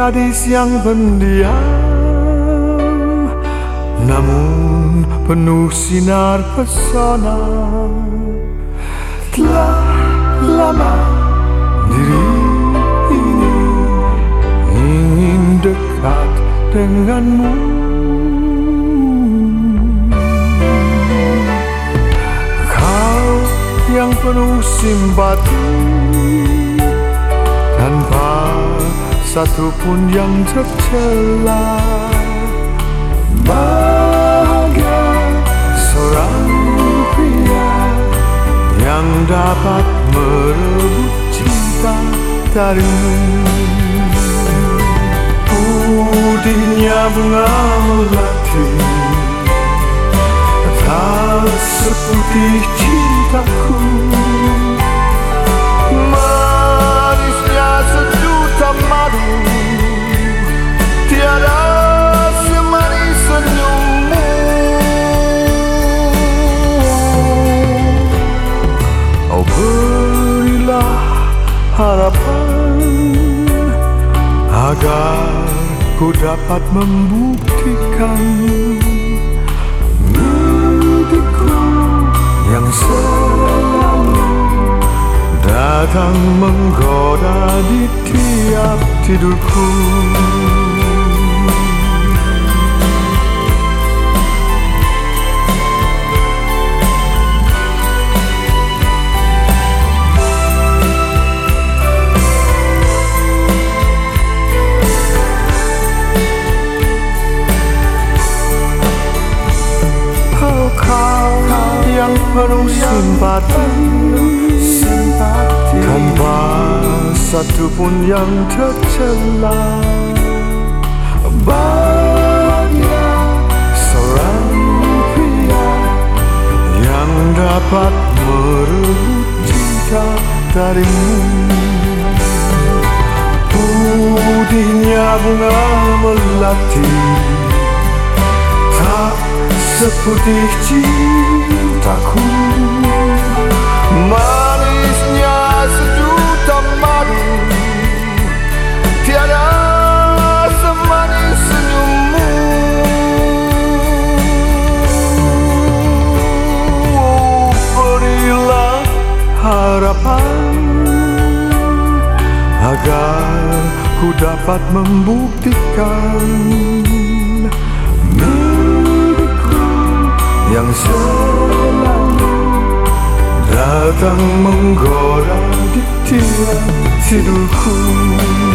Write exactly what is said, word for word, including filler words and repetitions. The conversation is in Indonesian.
gadis yang pendiam, namun penuh sinar pesona. Telah lama diri ini ingin dekat denganmu. Kau yang penuh simpati, tanpa satupun yang tercela. Bahagia seorang pria yang dapat merebut cinta darimu. Putihnya bunga melati, tak seputih cintaku. Manisnya sejuta madu, tiada semanis senyummu. Oh, berilah harapan agar ku dapat membuktikan mimpiku yang selalu datang menggoda di tiap tidurku. Yang penuh simpati, tanpa satupun yang tercela. Bahagia seorang pria yang dapat merebut cinta darimu. Putihnya bunga melati, tak seputih cintaku. Manisnya sejuta madu, tiada semanis senyummu. Oh, berilah harapan agar ku dapat membuktikan yang selalu datang menggoda di tiap tidurku.